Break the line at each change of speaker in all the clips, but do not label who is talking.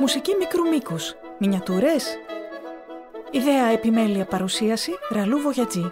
Μουσική μικρού μήκους. Μινιατούρες. Ιδέα, επιμέλεια, παρουσίαση Ραλού Βογιατζή.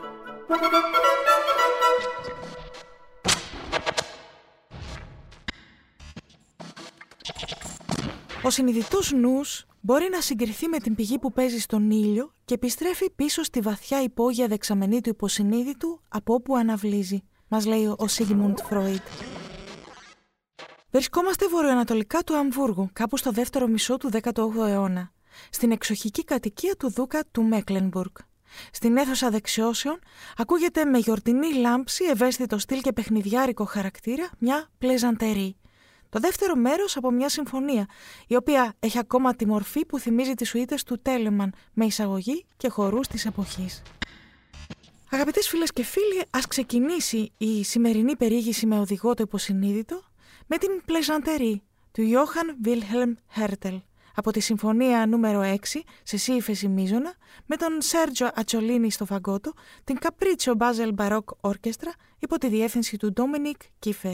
Ο συνειδητός νους μπορεί να συγκριθεί με την πηγή που παίζει στον ήλιο και επιστρέφει πίσω στη βαθιά υπόγεια δεξαμενή του υποσυνείδητου από όπου αναβλύζει, μας λέει ο Σίγμουντ Φρόιντ. Βρισκόμαστε βορειοανατολικά του Αμβούργου, κάπου στο δεύτερο μισό του 18ου αιώνα, στην εξοχική κατοικία του Δούκα του Μέκλενμπουργκ. Στην αίθουσα δεξιώσεων ακούγεται με γιορτινή λάμψη, ευαίσθητο στυλ και παιχνιδιάρικο χαρακτήρα μια πλεζαντερή. Το δεύτερο μέρος από μια συμφωνία, η οποία έχει ακόμα τη μορφή που θυμίζει τις σουίτες του Τέλεμαν, με εισαγωγή και χορούς της εποχής. Αγαπητές φίλες και φίλοι, ας ξεκινήσει η σημερινή περιήγηση με οδηγό το υποσυνείδητο με την πλεζαντερή του Johann Wilhelm Hertel από τη συμφωνία νούμερο 6 σε σι ύφεση μείζωνα, με τον Σέρτζο Ατσολίνι στο φαγκότο, την Capriccio Basel Baroque Orchestra υπό τη διεύθυνση του Ντόμινικ Κίφερ.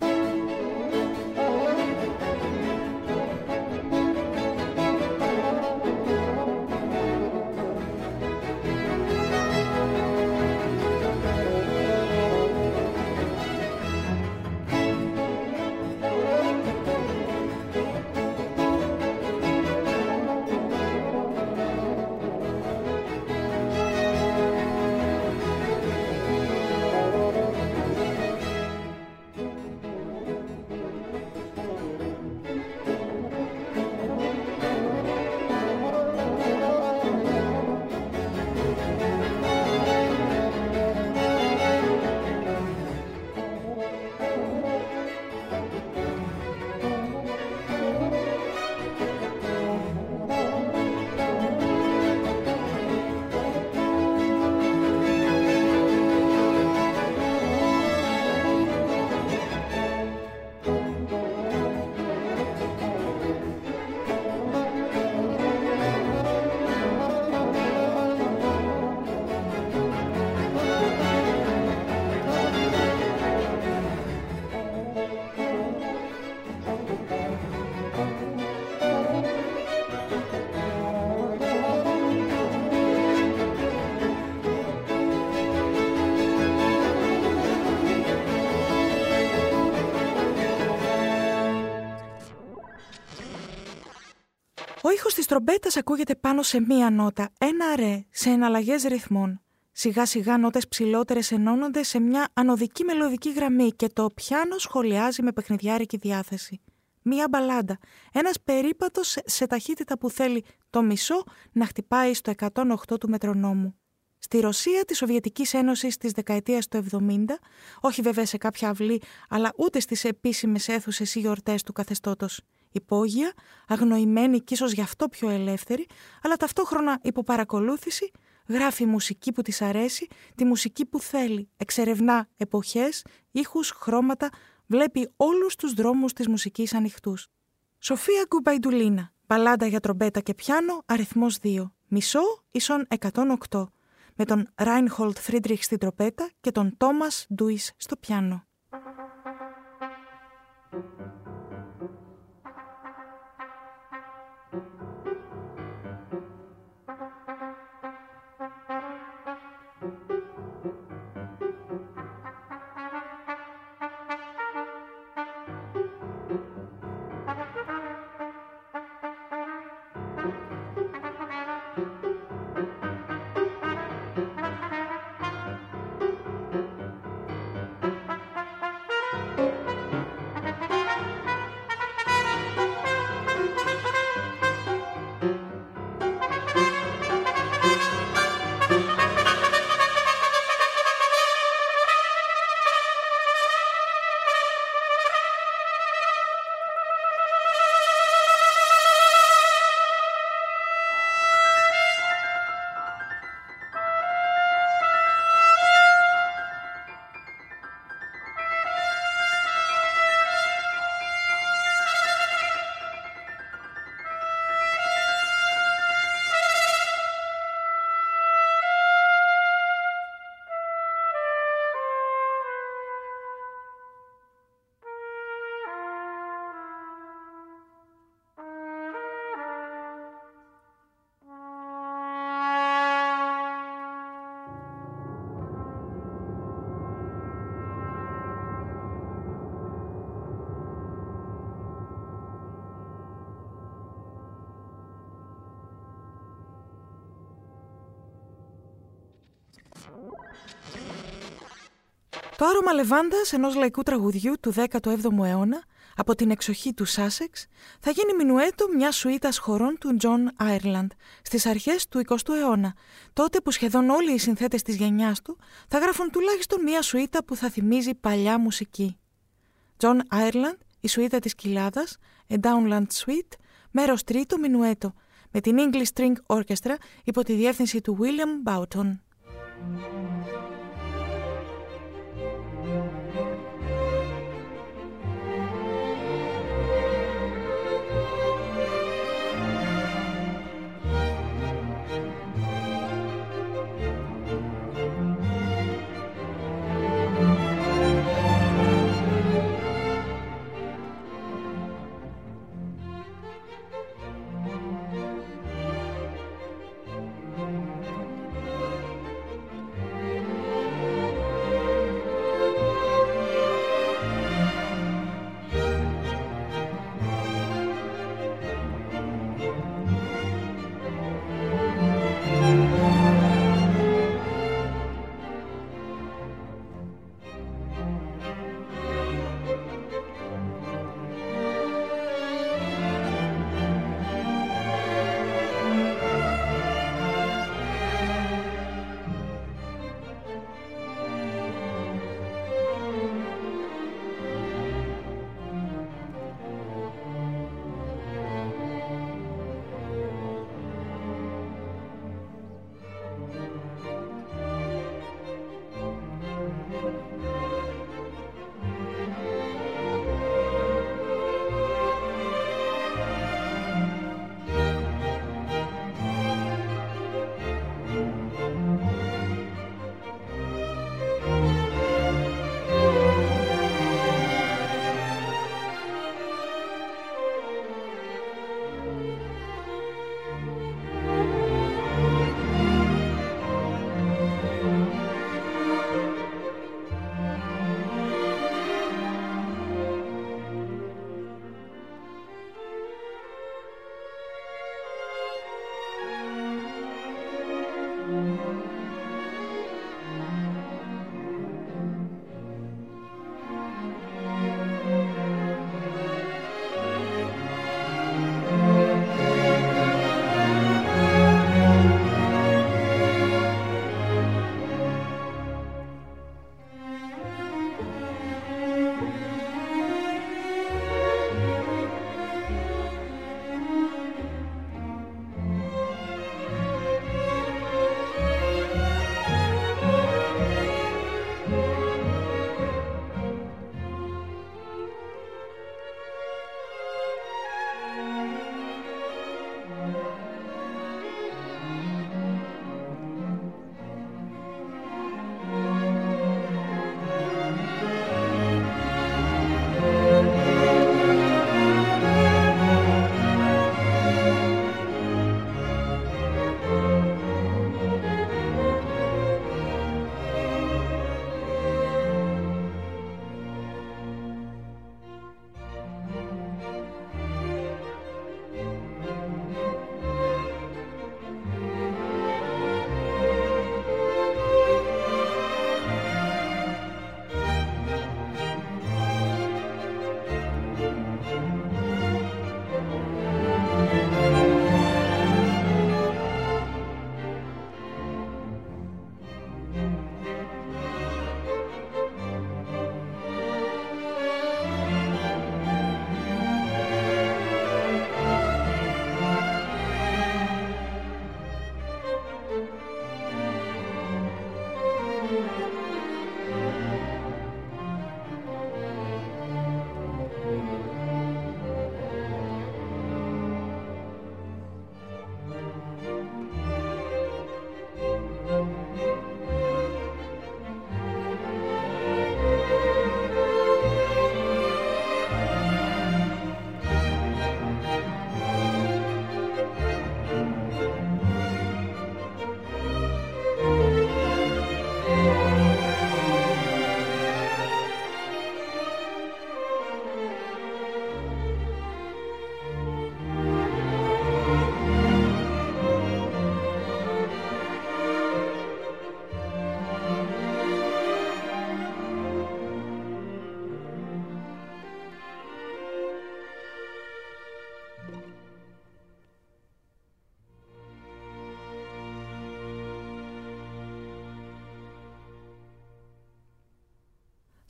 Ο ήχος της τρομπέτας ακούγεται πάνω σε μία νότα, ένα ρε, σε εναλλαγές ρυθμών. Σιγά σιγά νότες ψηλότερες ενώνονται σε μια ανωδική μελωδική γραμμή και το πιάνο σχολιάζει με παιχνιδιάρικη διάθεση. Μία μπαλάντα, ένας περίπατος σε ταχύτητα που θέλει το μισό να χτυπάει στο 108 του μετρονόμου. Στη Ρωσία της Σοβιετικής Ένωσης της δεκαετίας του 70, όχι βέβαια σε κάποια αυλή, αλλά ούτε στις επίσημες αίθουσες ή γιορτές του καθεστώτος. Υπόγεια, αγνοημένη και ίσως γι' αυτό πιο ελεύθερη, αλλά ταυτόχρονα υπό παρακολούθηση, γράφει μουσική που της αρέσει, τη μουσική που θέλει, εξερευνά εποχές, ήχους, χρώματα, βλέπει όλους τους δρόμους της μουσικής ανοιχτούς. Σοφία Γκουμπαϊντουλίνα, μπαλάντα για τρομπέτα και πιάνο, αριθμός 2, μισό ίσον 108, με τον Ράινχολτ Φρίντριχ στην τροπέτα και τον Τόμας Ντούις στο πιάνο. Το άρωμα λεβάντας ενός λαϊκού τραγουδιού του 17ου αιώνα από την εξοχή του Σάσεξ θα γίνει μινουέτο μιας σουίτας χορών του Τζον Άιρλαντ στις αρχές του 20ου αιώνα, τότε που σχεδόν όλοι οι συνθέτες της γενιάς του θα γράφουν τουλάχιστον μια σουίτα που θα θυμίζει παλιά μουσική. Τζον Άιρλαντ, η σουίτα της Κοιλάδας, A Downland Suite, μέρος τρίτο, μινουέτο, με την English String Orchestra υπό τη διεύθυνση του William Boughton.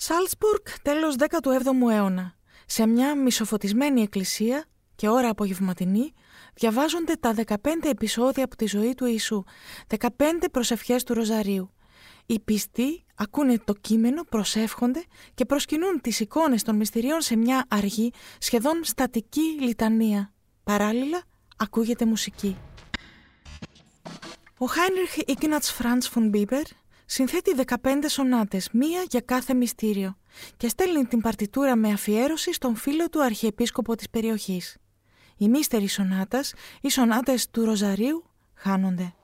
Σάλτσμπουργκ, τέλος 17ου αιώνα. Σε μια μισοφωτισμένη εκκλησία και ώρα απογευματινή διαβάζονται τα 15 επεισόδια από τη ζωή του Ιησού, 15 προσευχές του Ροζαρίου. Οι πιστοί ακούνε το κείμενο, προσεύχονται και προσκυνούν τις εικόνες των μυστηρίων σε μια αργή, σχεδόν στατική λιτανία. Παράλληλα ακούγεται μουσική. Ο Χάινριχ Ίγκνατς Φραντς φον Μπίμπερ συνθέτει 15 σονάτες, μία για κάθε μυστήριο, και στέλνει την παρτιτούρα με αφιέρωση στον φίλο του αρχιεπίσκοπο της περιοχής. Οι μύστεροι σονάτας, οι σονάτες του Ροζαρίου, χάνονται.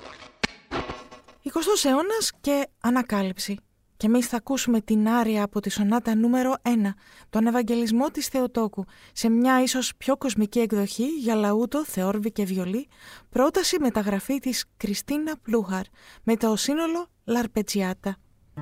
20ος αιώνας και ανακάλυψη. Και εμείς θα ακούσουμε την άρια από τη σονάτα νούμερο 1, τον Ευαγγελισμό της Θεοτόκου, σε μια ίσως πιο κοσμική εκδοχή για λαούτο, θεόρβη και βιολί, πρόταση μεταγραφή της Κριστίνα Πλούχαρ, με το σύνολο Λαρπετσιάτα.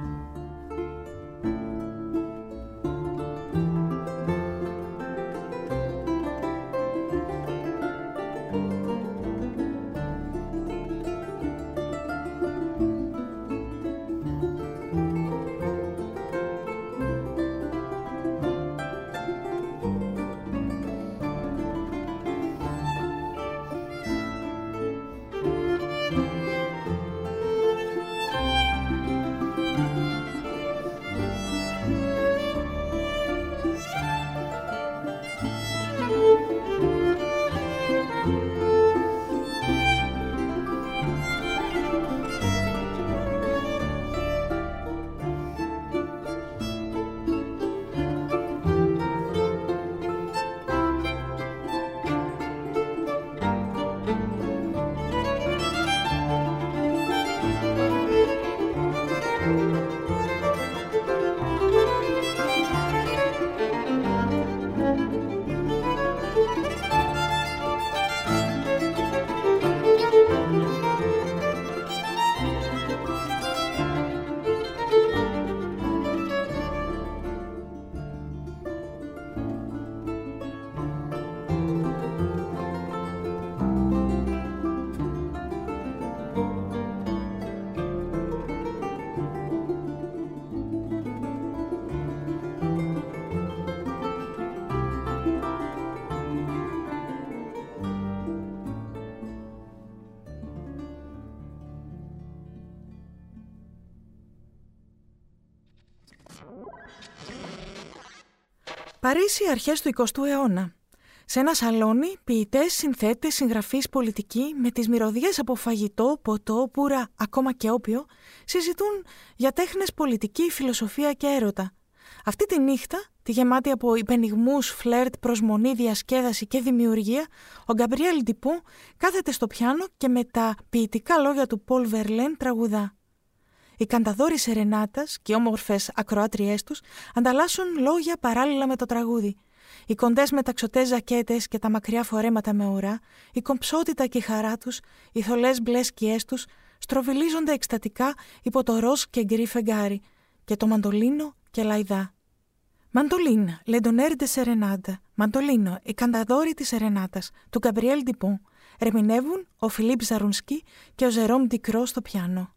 Παρίσι, αρχές του 20ου αιώνα. Σε ένα σαλόνι, ποιητές, συνθέτες, συγγραφείς, πολιτικοί, με τις μυρωδιές από φαγητό, ποτό, πουρα, ακόμα και όπιο, συζητούν για τέχνες, πολιτική, φιλοσοφία και έρωτα. Αυτή τη νύχτα, τη γεμάτη από υπενιγμούς, φλερτ, προσμονή, διασκέδαση και δημιουργία, ο Γκαμπριέλ Ντιπό κάθεται στο πιάνο και με τα ποιητικά λόγια του Πολ Βερλέν τραγουδά. Οι κανταδόροι σερενάτας και οι όμορφες ακροάτριές τους ανταλλάσσουν λόγια παράλληλα με το τραγούδι. Οι κοντές μεταξωτές ζακέτες και τα μακριά φορέματα με ουρά, η κομψότητα και η χαρά τους, οι θολές μπλε σκιές τους στροβιλίζονται εκστατικά υπό το ροζ και γκρι φεγγάρι και το μαντολίνο και λαϊδά. Μαντολίνα, Λεντονέρ ντε Σερενάτα, Μαντολίνο, οι κανταδόροι της Σερενάτας, του Γκαμπριέλ Ντιπό, ερμηνεύουν ο Φιλίπ Ζαρουνσκί και ο Ζερόμ Ντικρό στο πιάνο.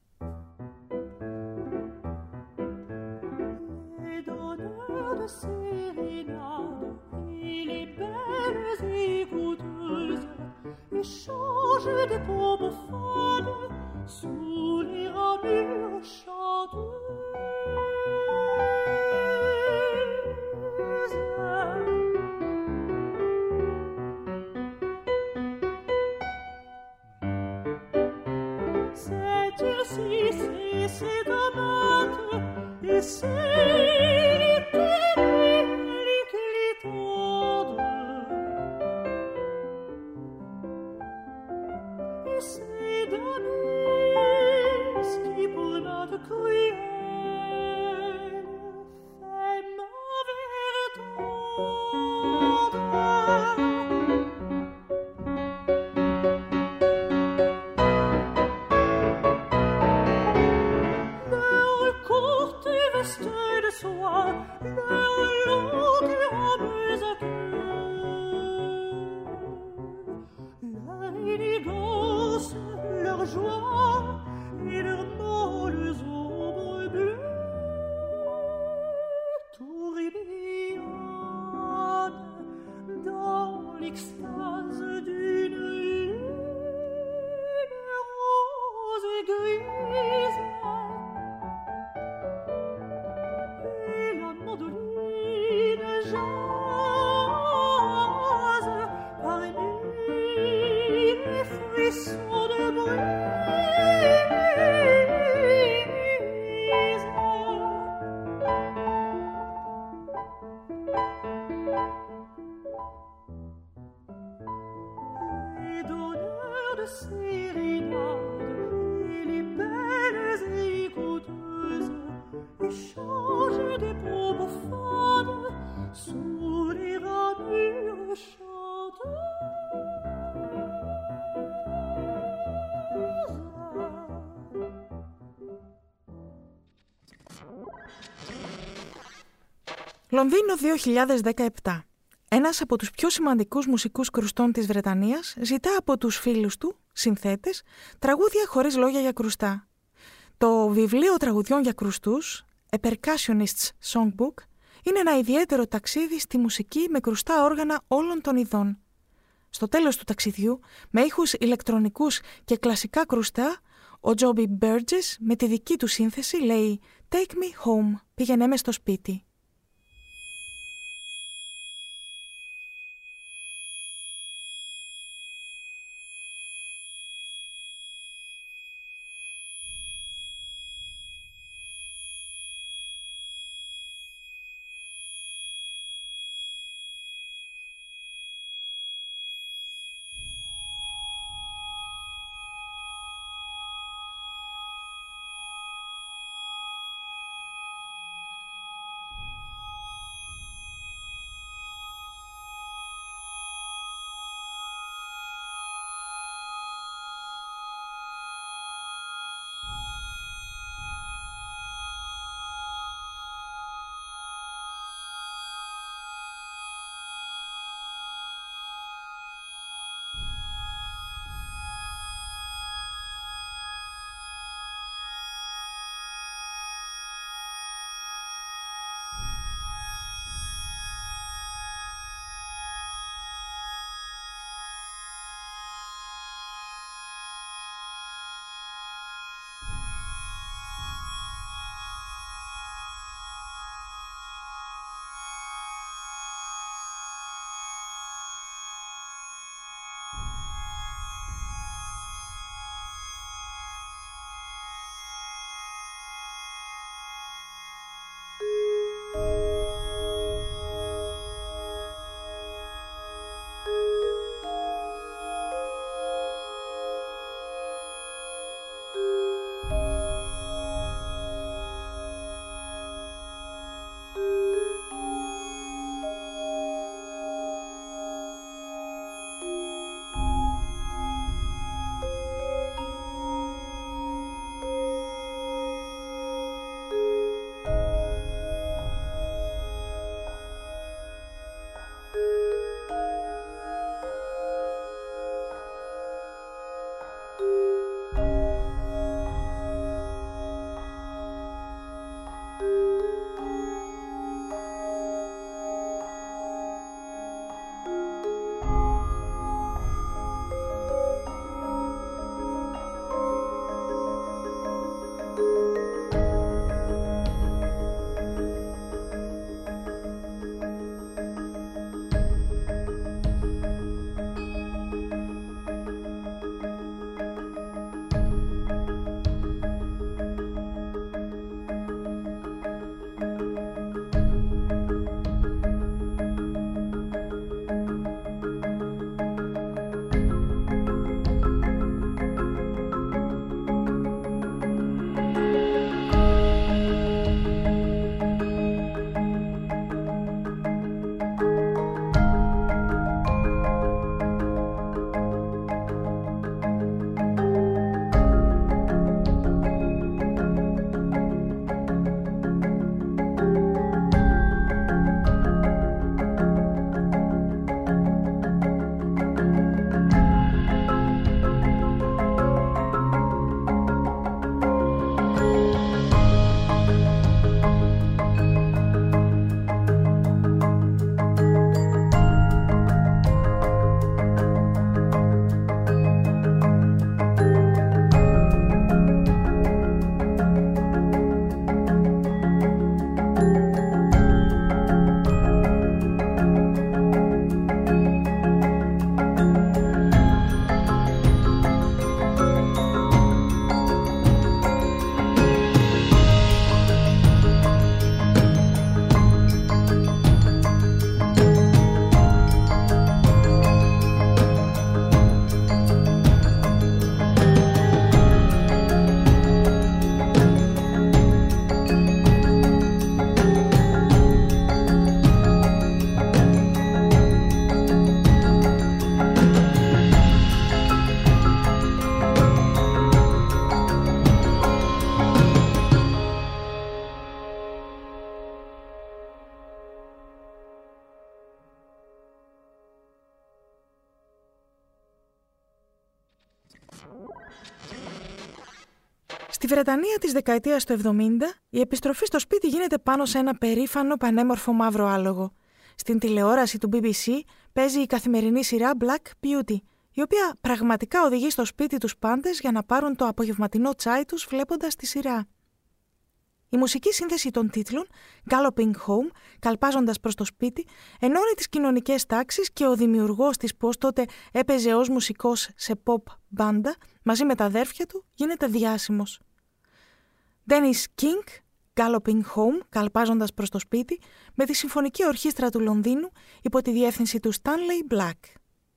Échange des paumes fades sous les ramures chanteuses. C'est ici, c'est amante, et c'est de sérénade, et les belles écouteuses échangent des propos fades sous les ramures chanteuses.
Λονδίνο 2017. Ένας από τους πιο σημαντικούς μουσικούς κρουστών της Βρετανίας ζητά από τους φίλους του, συνθέτες, τραγούδια χωρίς λόγια για κρουστά. Το βιβλίο τραγουδιών για κρουστούς, A Percussionist's Songbook, είναι ένα ιδιαίτερο ταξίδι στη μουσική με κρουστά όργανα όλων των ειδών. Στο τέλος του ταξιδιού, με ήχους ηλεκτρονικούς και κλασικά κρουστά, ο Τζόμπι Μπέρτζες με τη δική του σύνθεση λέει «Take me home», πήγαινέ με στο σπίτι. Στη Βρετανία της δεκαετίας του 70, η επιστροφή στο σπίτι γίνεται πάνω σε ένα περήφανο πανέμορφο μαύρο άλογο. Στην τηλεόραση του BBC παίζει η καθημερινή σειρά Black Beauty, η οποία πραγματικά οδηγεί στο σπίτι τους πάντες για να πάρουν το απογευματινό τσάι τους βλέποντας τη σειρά. Η μουσική σύνθεση των τίτλων Galloping Home, καλπάζοντας προς το σπίτι, ενώνει τις κοινωνικές τάξεις και ο δημιουργός της, που ως τότε έπαιζε ως μουσικός σε pop μπάντα, μαζί με τα αδέρφια του, γίνεται διάσημος. Dennis King, Galloping Home, καλπάζοντας προς το σπίτι, με τη Συμφωνική Ορχήστρα του Λονδίνου υπό τη διεύθυνση του Stanley Black.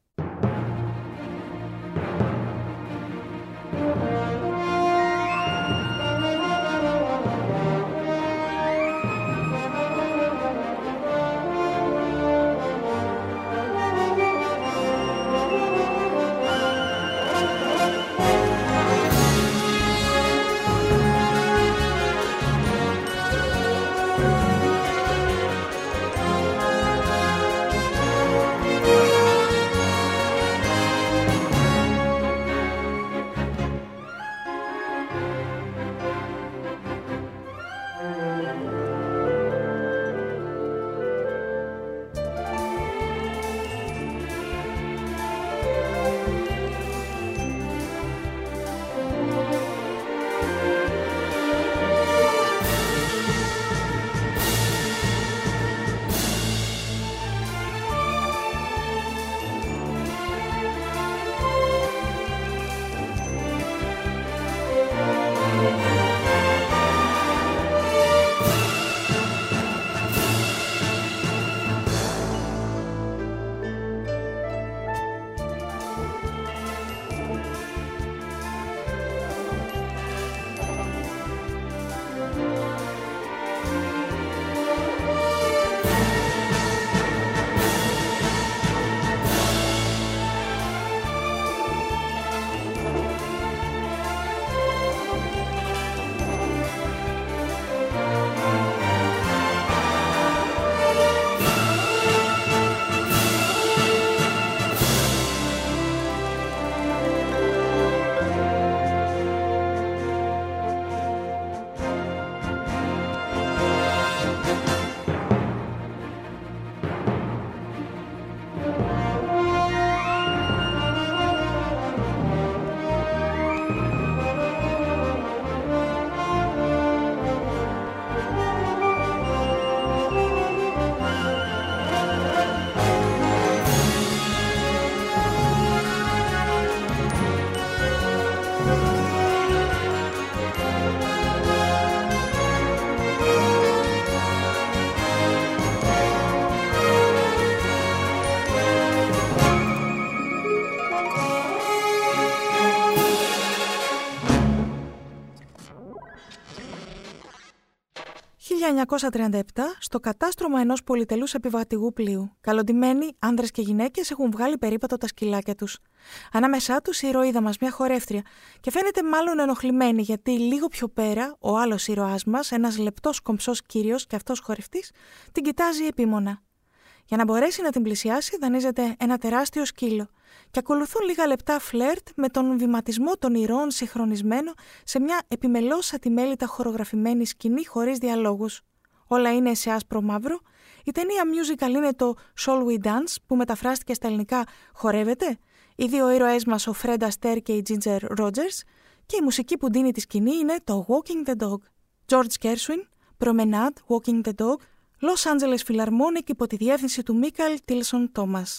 Το 1937, στο κατάστρωμα ενός πολυτελούς επιβατηγού πλοίου, καλοντημένοι άνδρες και γυναίκες έχουν βγάλει περίπατο τα σκυλάκια τους. Ανάμεσά τους η ηρωίδα μας, μια χορεύτρια, και φαίνεται μάλλον ενοχλημένη γιατί λίγο πιο πέρα ο άλλος ήρωάς μας, ένας λεπτός κομψός κύριος και αυτός χορευτής, την κοιτάζει επίμονα. Για να μπορέσει να την πλησιάσει, δανείζεται ένα τεράστιο σκύλο και ακολουθούν λίγα λεπτά φλερτ με τον βηματισμό των ηρώων συγχρονισμένο σε μια επιμελώς ατιμέλητα χορογραφημένη σκηνή χωρίς διαλόγους. Όλα είναι σε άσπρο μαύρο. Η ταινία musical είναι το Shall We Dance, που μεταφράστηκε στα ελληνικά «Χορεύετε». Οι δύο ήρωές μας, ο Fred Astaire και η Ginger Rogers, και η μουσική που δίνει τη σκηνή είναι το Walking the Dog. George Gershwin, Promenade, Walking the Dog, Los Angeles Philharmonic υπό τη διεύθυνση του Michael Tilson Thomas.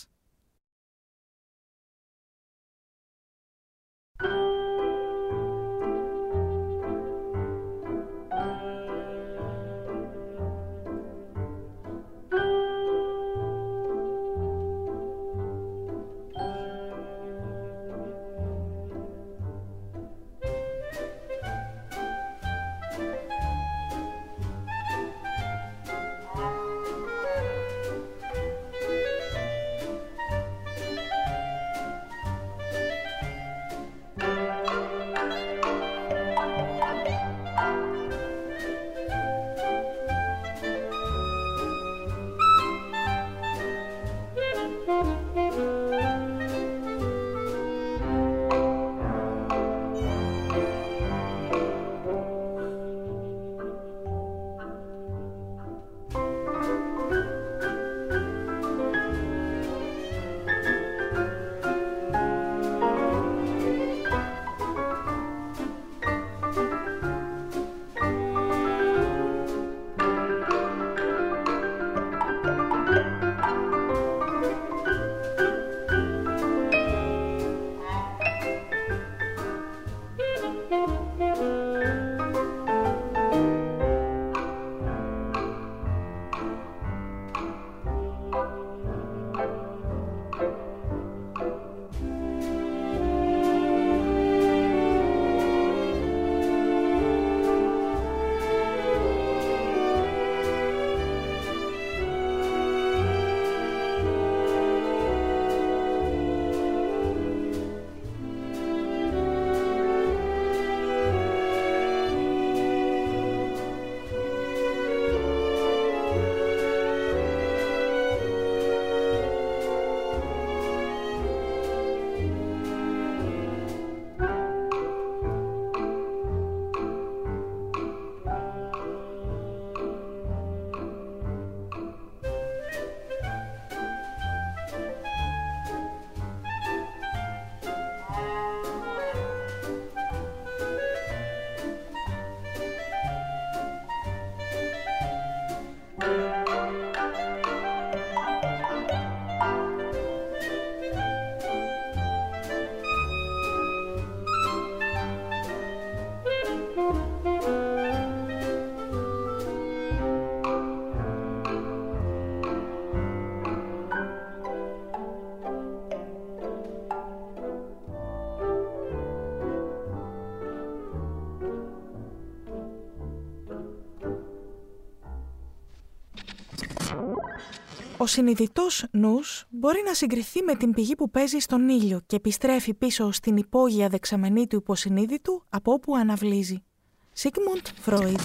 Ο συνειδητός νους μπορεί να συγκριθεί με την πηγή που παίζει στον ήλιο και επιστρέφει πίσω στην υπόγεια δεξαμενή του υποσυνείδητου από όπου αναβλύζει. Sigmund Freud.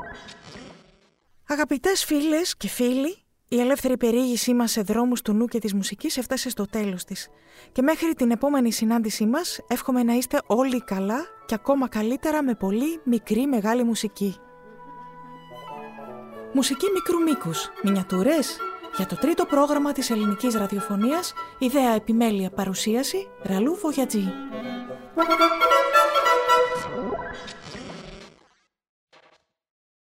Αγαπητές φίλες και φίλοι, η ελεύθερη περιήγησή μας σε δρόμους του νου και της μουσικής έφτασε στο τέλος της. Και μέχρι την επόμενη συνάντησή μας, εύχομαι να είστε όλοι καλά και ακόμα καλύτερα με πολύ μικρή μεγάλη μουσική. Μουσική μικρού μήκους, μινιατούρες. Για το τρίτο πρόγραμμα της ελληνικής ραδιοφωνίας, ιδέα επιμέλεια παρουσίαση, Ραλού Βογιατζή.